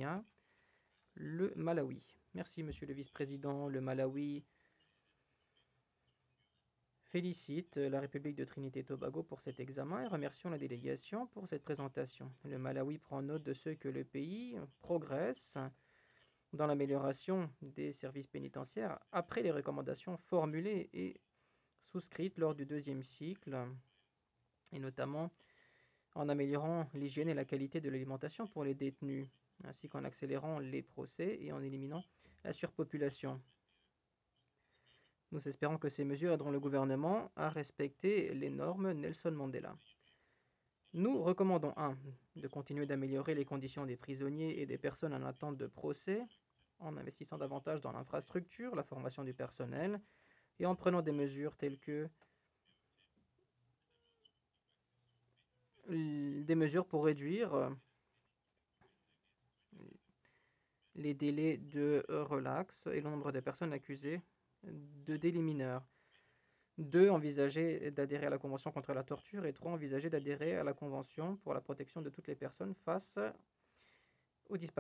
Kenya, le Malawi. Merci, monsieur le vice-président. Le Malawi félicite la République de Trinité et Tobago pour cet examen et remercions la délégation pour cette présentation. Le Malawi prend note de ce que le pays progresse dans l'amélioration des services pénitentiaires après les recommandations formulées et souscrites lors du deuxième cycle, et notamment en améliorant l'hygiène et la qualité de l'alimentation pour les détenus, ainsi qu'en accélérant les procès et en éliminant la surpopulation. Nous espérons que ces mesures aideront le gouvernement à respecter les normes Nelson Mandela. Nous recommandons 1. De continuer d'améliorer les conditions des prisonniers et des personnes en attente de procès, en investissant davantage dans l'infrastructure, la formation du personnel, et en prenant des mesures telles que des mesures pour réduire les délais de relax et le nombre de personnes accusées de délits mineurs. 2. Envisager d'adhérer à la Convention contre la torture. Et 3. Envisager d'adhérer à la Convention pour la protection de toutes les personnes face aux disparitions.